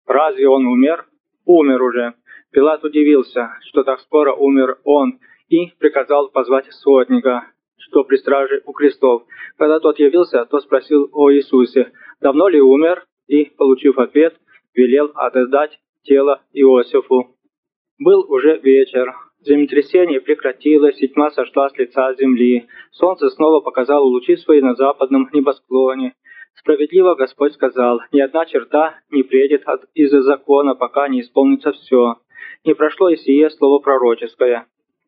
Разве он умер? Умер уже. Пилат удивился, что так скоро умер он, и приказал позвать сотника, что при страже у крестов. Когда тот явился, то спросил о Иисусе, давно ли умер, и, получив ответ, велел отдать тело Иосифу. Был уже вечер. Землетрясение прекратилось, и тьма сошла с лица земли. Солнце снова показало лучи свои на западном небосклоне. Справедливо Господь сказал, ни одна черта не предет из-за закона, пока не исполнится все. Не прошло и сие слово пророческое.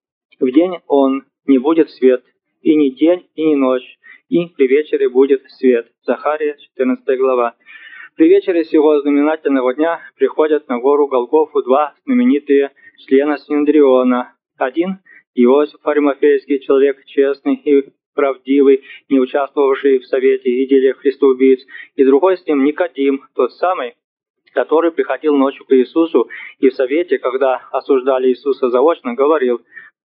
В день он не будет свет, и ни день, и ни ночь, и при вечере будет свет. Захария, 14 глава. При вечере сего знаменательного дня приходят на гору Голгофу два знаменитые члена Синедриона. Один – Иосиф Аримафейский, человек честный и правдивый, не участвовавший в совете и деле христоубийц, и другой с ним Никодим, тот самый, который приходил ночью к Иисусу и в совете, когда осуждали Иисуса заочно, говорил: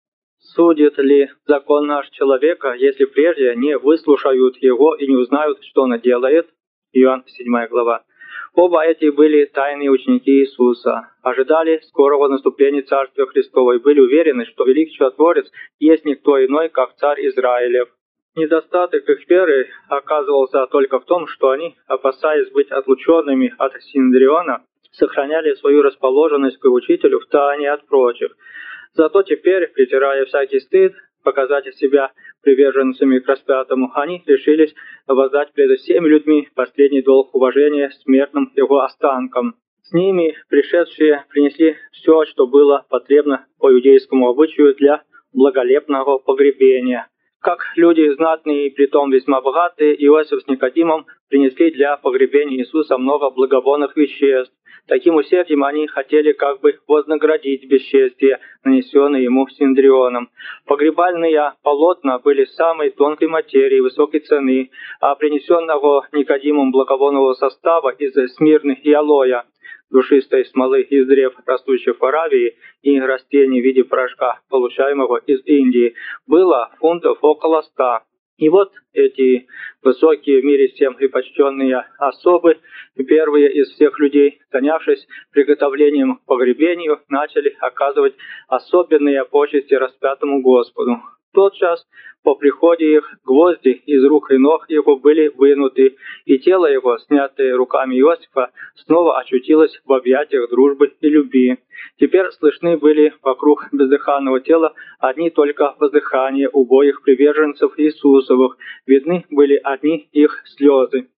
«Судит ли закон наш человека, если прежде не выслушают его и не узнают, что он делает?» Иоанн, 7 глава. Оба эти были тайные ученики Иисуса, ожидали скорого наступления Царствия Христова и были уверены, что Великий Чудотворец есть никто иной, как Царь Израилев. Недостаток их веры оказывался только в том, что они, опасаясь быть отлученными от Синедриона, сохраняли свою расположенность к учителю в тайне от прочих. Зато теперь, притирая всякий стыд, показать себя приверженцами к распятому, они решились воздать пред всеми людьми последний долг уважения смертным его останкам. С ними пришедшие принесли все, что было потребно по иудейскому обычаю для благолепного погребения. Как люди знатные и притом весьма богатые, Иосиф с Никодимом принесли для погребения Иисуса много благовонных веществ. Таким усердием они хотели как бы вознаградить бесчестие, нанесенное ему Синедрионом. Погребальные полотна были самой тонкой материи, высокой цены, а принесенного Никодимом благовонного состава из смирны и алоя, душистой смолы из древ, растущих в Аравии, и растений в виде порошка, получаемого из Индии, было фунтов около 100. И вот эти высокие в мире всем и почтенные особы, первые из всех людей, занявшись приготовлением к погребению, начали оказывать особенные почести распятому Господу. В тот час по приходе их гвозди из рук и ног его были вынуты, и тело его, снятое руками Иосифа, снова очутилось в объятиях дружбы и любви. Теперь слышны были вокруг бездыханного тела одни только воздыхания убогих приверженцев Иисусовых, видны были одни их слезы.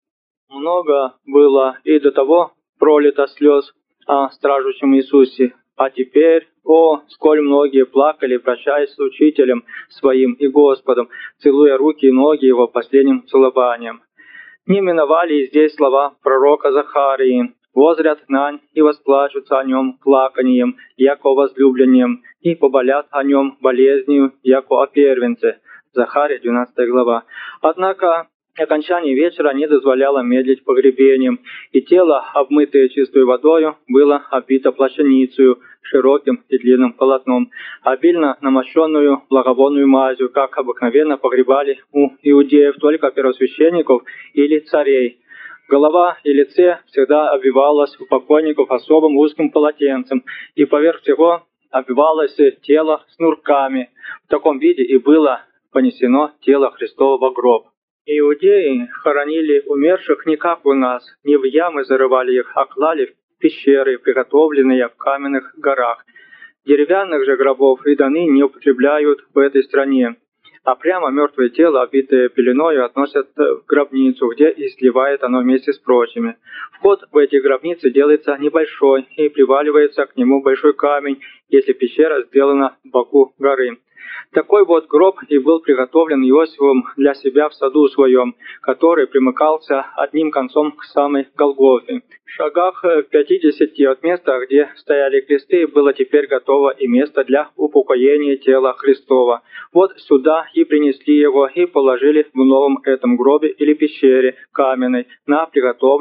Много было и до того пролито слез о стражущем Иисусе, а теперь, сколь многие плакали, прощаясь с Учителем своим и Господом, целуя руки и ноги Его последним целованием. Не миновали и здесь слова пророка Захарии: «Возрят нань и восплачутся о нем плаканием, яко возлюблением, и поболят о нем болезнью, яко о первенце». Захария, 12 глава. Однако окончание вечера не дозволяло медлить погребением, и тело, обмытое чистой водою, было обито плащаницею, широким и длинным полотном, обильно намощенную благовонную мазью, как обыкновенно погребали у иудеев только первосвященников или царей. Голова и лице всегда обвивалась у покойников особым узким полотенцем, и поверх всего обвивалось тело снурками. В таком виде и было понесено тело Христово в гроб. Иудеи хоронили умерших не как у нас, не в ямы зарывали их, а клали в пещеры, приготовленные в каменных горах. Деревянных же гробов и до ныне не употребляют в этой стране, а прямо мертвое тело, обитое пеленою, относят в гробницу, где и сливает оно вместе с прочими. Вход в эти гробницы делается небольшой, и приваливается к нему большой камень, если пещера сделана в боку горы. Такой вот гроб и был приготовлен Иосифом для себя в саду своем, который примыкался одним концом к самой Голгофе. В шагах 50 от места, где стояли кресты, было теперь готово и место для упокоения тела Христова. Вот сюда и принесли его, и положили в новом этом гробе или пещере каменной, на приготовленном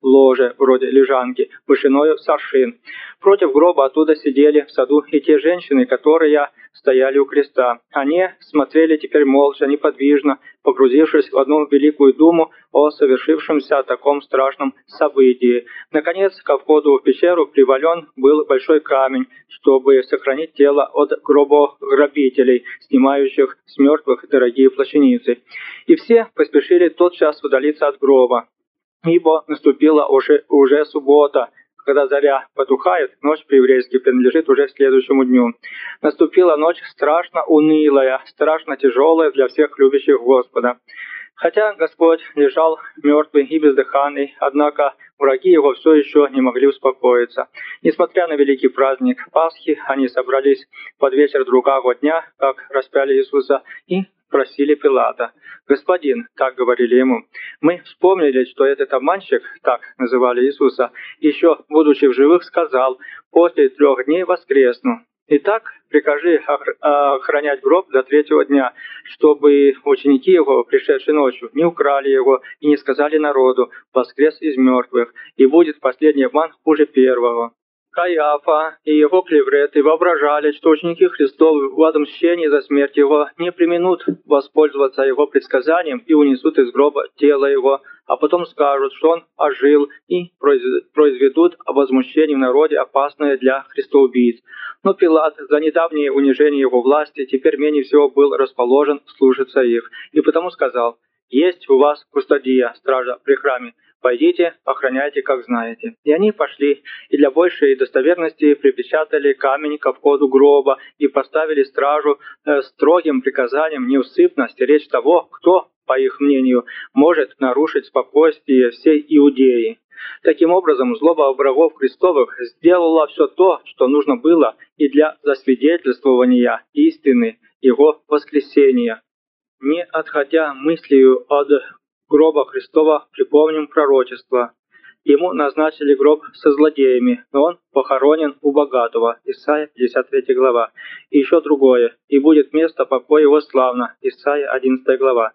ложе, вроде лежанки, вышиною с аршин. Против гроба оттуда сидели в саду и те женщины, которые стояли у креста. Они смотрели теперь молча, неподвижно, погрузившись в одну великую думу о совершившемся таком страшном событии. Наконец, ко входу в пещеру привален был большой камень, чтобы сохранить тело от гробограбителей, снимающих с мертвых дорогие плащаницы. И все поспешили тотчас удалиться от гроба, ибо наступила уже суббота. Когда заря потухает, ночь по-еврейски принадлежит уже к следующему дню. Наступила ночь страшно унылая, страшно тяжелая для всех любящих Господа. Хотя Господь лежал мертвый и бездыханный, однако враги его все еще не могли успокоиться. Несмотря на великий праздник Пасхи, они собрались под вечер другого дня, как распяли Иисуса, и просили Пилата. «Господин», так говорили ему, «мы вспомнили, что этот обманщик, так называли Иисуса, еще, будучи в живых, сказал, после 3 дней воскресну. Итак, прикажи охранять гроб до 3-го дня, чтобы ученики его, пришедшие ночью, не украли его и не сказали народу, воскрес из мертвых, и будет последний обман хуже первого». Каиафа и его клевреты воображали, что ученики Христовы в отмщении за смерть его не преминут воспользоваться его предсказанием и унесут из гроба тело его, а потом скажут, что он ожил, и произведут о возмущении в народе опасное для христоубийц. Но Пилат за недавнее унижение его власти теперь менее всего был расположен слушаться их, и потому сказал: «Есть у вас кустодия, стража при храме. Пойдите, охраняйте, как знаете». И они пошли, и для большей достоверности припечатали камень ко входу гроба и поставили стражу строгим приказанием неусыпно стеречь того, кто, по их мнению, может нарушить спокойствие всей Иудеи. Таким образом, злоба врагов Христовых сделала все то, что нужно было и для засвидетельствования истины Его воскресения. Не отходя мыслью от гроба Христова, припомним пророчество. Ему назначили гроб со злодеями, но он похоронен у богатого. Исайя 53 глава. И еще другое. И будет место покоя его славно. Исайя 11 глава.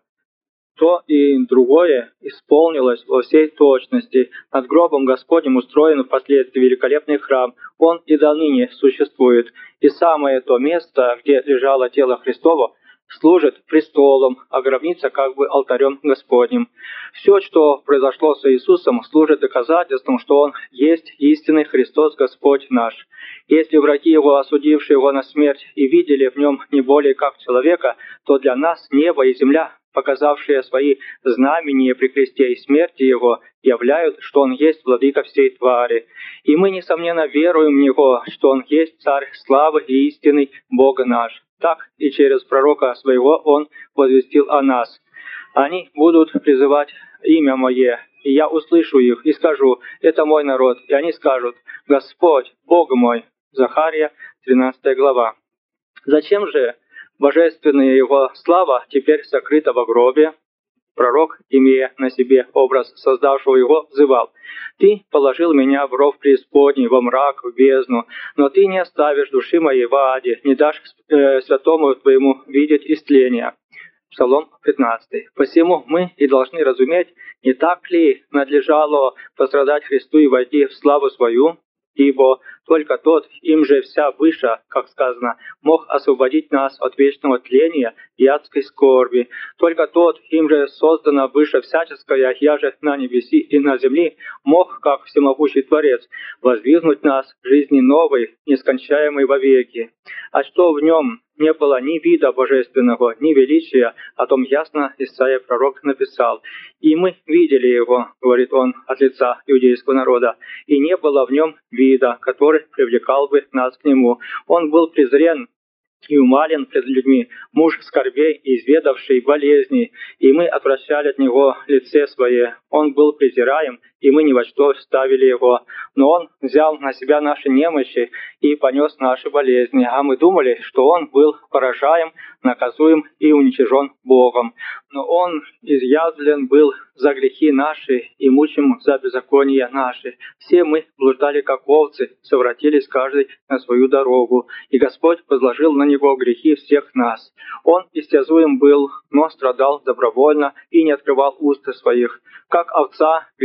То и другое исполнилось во всей точности. Над гробом Господним устроен впоследствии великолепный храм. Он и до ныне существует. И самое то место, где лежало тело Христово, служит престолом, а гробница как бы алтарем Господним. Все, что произошло с Иисусом, служит доказательством, что Он есть истинный Христос Господь наш. Если враги Его, осудившие Его на смерть, и видели в Нем не более как человека, то для нас небо и земля, показавшие свои знамения при кресте и смерти Его, являют, что Он есть владыка всей твари. И мы, несомненно, веруем в Него, что Он есть Царь славы и истинный Бог наш. Так и через пророка своего Он возвестил о нас. Они будут призывать имя Мое, и я услышу их и скажу: это мой народ. И они скажут: Господь, Бог мой. Захария, 13 глава. Зачем же божественная Его слава теперь сокрыта во гробе? Пророк, имея на себе образ создавшего его, взывал: «Ты положил меня в ров преисподней, во мрак, в бездну, но ты не оставишь души моей в аде, не дашь святому твоему видеть истления». Псалом 15. Посему мы и должны разуметь, не так ли надлежало пострадать Христу и войти в славу свою, ибо только тот, им же вся выше, как сказано, мог освободить нас от вечного тления и адской скорби. Только тот, им же создано выше всяческое, яже на небеси и на земли, мог, как всемогущий Творец, воздвигнуть нас в жизни новой, нескончаемой вовеки. А что в нем не было ни вида божественного, ни величия, о том ясно Исайя пророк написал. «И мы видели его, — говорит он от лица иудейского народа, — и не было в нем вида, который привлекал бы нас к нему. Он был презрен и умален пред людьми, муж скорбей и изведавший болезней, и мы отвращали от него лице свое. Он был презираем, и мы ни во что ставили его. Но он взял на себя наши немощи и понес наши болезни, а мы думали, что он был поражаем, наказуем и уничижен Богом. Но он изъязвлен был за грехи наши и мучим за беззакония наши. Все мы блуждали, как овцы, совратились каждый на свою дорогу, и Господь возложил на него грехи всех нас. Он истязуем был, но страдал добровольно и не открывал уст своих. Как овца веден был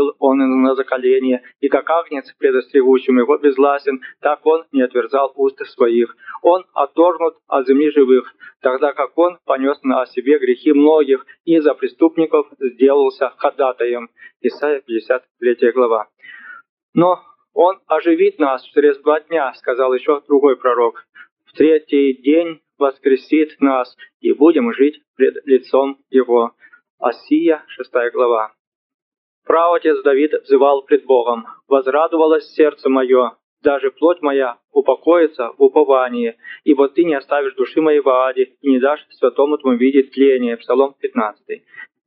был он на заколение, и как агнец, предостерегущим его безгласен, так он не отверзал уст своих. Он отторгнут от земли живых, тогда как он понес на себе грехи многих и за преступников сделался ходатаем. Исайя 53 глава. Но он оживит нас через 2 дня, сказал еще другой пророк. В 3-й день воскресит нас, и будем жить пред лицом его. Осия 6 глава. Праотец Давид взывал пред Богом: «Возрадовалось сердце мое, даже плоть моя упокоится в уповании, ибо ты не оставишь души моей в аде и не дашь святому твоему видеть тление». Псалом 15.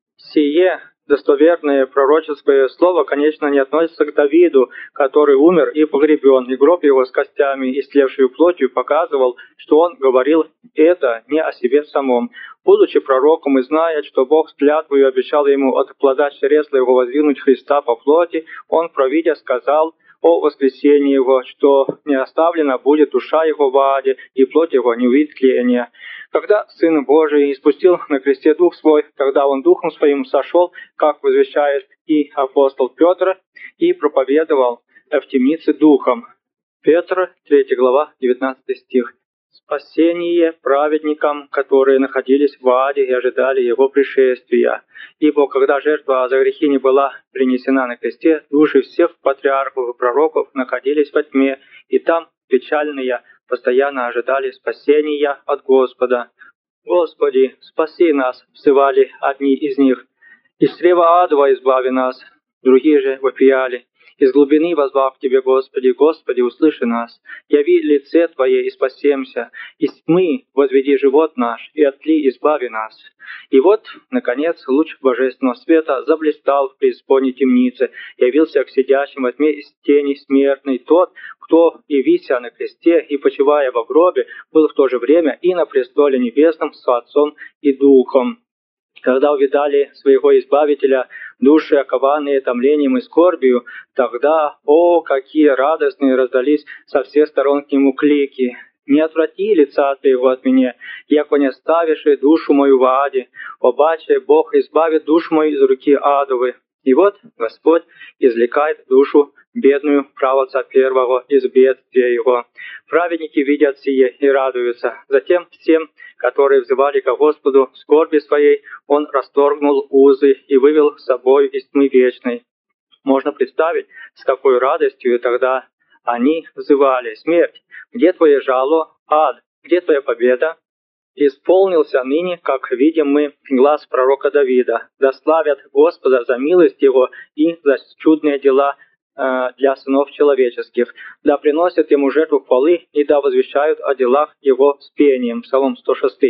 Сие достоверное пророческое слово, конечно, не относится к Давиду, который умер и погребен, и гроб его с костями и слевшей плотью показывал, что он говорил это не о себе самом. Будучи пророком и зная, что Бог с клятвою обещал ему от плода чресла его воздвигнуть Христа по плоти, он, провидя, сказал о воскресении его, что не оставлена будет душа его в аде, и плоть его не увидит тления. Когда Сын Божий испустил на кресте Дух Свой, тогда Он Духом Своим сошел, как возвещает и апостол Петр, и проповедовал в темнице Духом. Петр, 3 глава, 19 стих. Спасение праведникам, которые находились в аде и ожидали Его пришествия. Ибо когда жертва за грехи не была принесена на кресте, души всех патриархов и пророков находились во тьме, и там печальные постоянно ожидали спасения от Господа. «Господи, спаси нас!» — взывали одни из них. «Из чрева адова избави нас!» Другие же вопияли: «Из глубины воззвав к Тебе, Господи, Господи, услыши нас! Яви лице Твое и спасемся! Из тьмы возведи живот наш, и от тли избави нас!» И вот, наконец, луч божественного света заблистал в преисподней темнице, явился к сидящим во тьме из тени смертной тот, кто, и вися на кресте, и почивая во гробе, был в то же время и на престоле небесном с Отцом и Духом. Когда увидали своего Избавителя души, окованные томлением и скорбью, тогда, о, какие радостные раздались со всех сторон к нему клики! «Не отврати лица Твоего от меня, яко не оставишь душу мою в аде, обаче Бог избавит душу мою из руки адовой». И вот Господь извлекает душу бедную правоца первого из бедствия его. Праведники видят сие и радуются. Затем всем, которые взывали ко Господу в скорби своей, Он расторгнул узы и вывел с собой из тьмы вечной. Можно представить, с какой радостью тогда они взывали: «Смерть, где твое жало? Ад, где твоя победа?» Исполнился ныне, как видим мы, глаз пророка Давида. Да славят Господа за милость Его и за чудные дела для сынов человеческих. Да приносят Ему жертву хвалы и да возвещают о делах Его с пением. Псалом 106.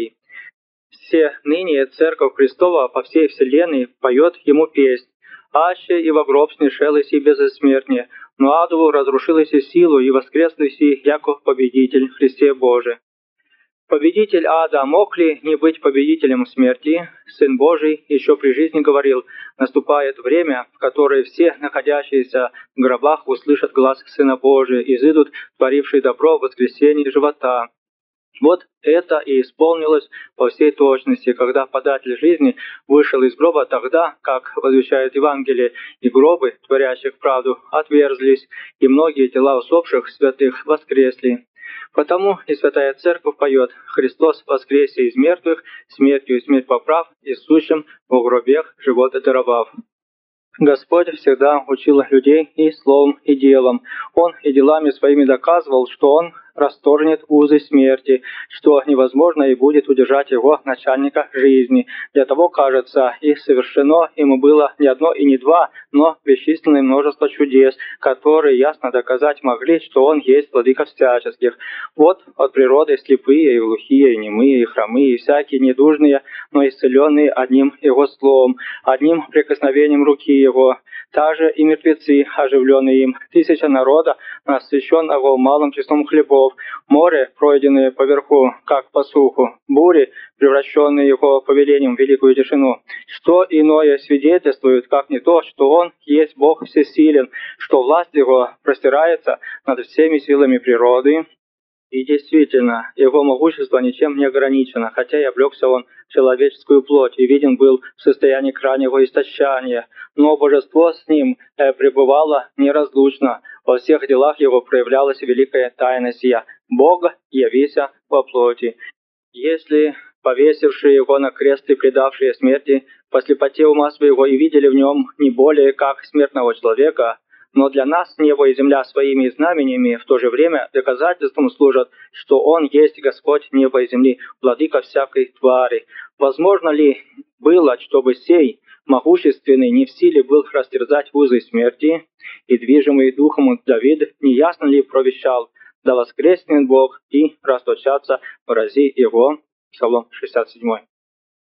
Все ныне Церковь Христова по всей вселенной поет Ему песнь. «Аще и во гроб снишелась и безсмертнее, но адову разрушилась и силу, и воскреслась и яко победитель в Христе Божий». Победитель ада мог ли не быть победителем смерти? Сын Божий еще при жизни говорил: «Наступает время, в которое все находящиеся в гробах услышат глас Сына Божия, изыдут, творивший добро в воскресенье живота». Вот это и исполнилось по всей точности, когда податель жизни вышел из гроба тогда, как возвещает Евангелие, и гробы, творящих правду, отверзлись, и многие тела усопших святых воскресли. Потому и Святая Церковь поет: «Христос воскресе из мертвых, смертью смерть поправ, и сущим в гробех живота даровав». Господь всегда учил людей и словом, и делом. Он и делами своими доказывал, что Он расторгнет узы смерти, что невозможно и будет удержать его, начальника жизни. Для того, кажется, и совершено ему было не одно и не два, но бесчисленное множество чудес, которые ясно доказать могли, что он есть владыка всяческих. Вот от природы слепые, и глухие, и немые, и хромые, и всякие недужные, но исцеленные одним его словом, одним прикосновением руки его. Также и мертвецы, оживленные им, 1000 народа, насыщенного малым числом хлебов, море, пройденное поверху, как по суху, бури, превращенные его повелением в великую тишину. Что иное свидетельствует, как не то, что он есть Бог всесилен, что власть его простирается над всеми силами природы, И действительно, его могущество ничем не ограничено, хотя и облегся он в человеческую плоть, и виден был в состоянии крайнего истощания, но божество с ним пребывало неразлучно. Во всех делах его проявлялась великая тайна сия. Бог явися во плоти. Если повесившие его на крест и предавшие смерти по слепоте ума своего и видели в нем не более как смертного человека, но для нас небо и земля своими знамениями в то же время доказательством служат, что Он есть Господь неба и земли, владыка всякой твари. Возможно ли было, чтобы сей могущественный не в силе был растерзать узы смерти, и движимый духом Давид неясно ли провещал: «Да воскреснет Бог и расточатся врази Его». Псалом 67.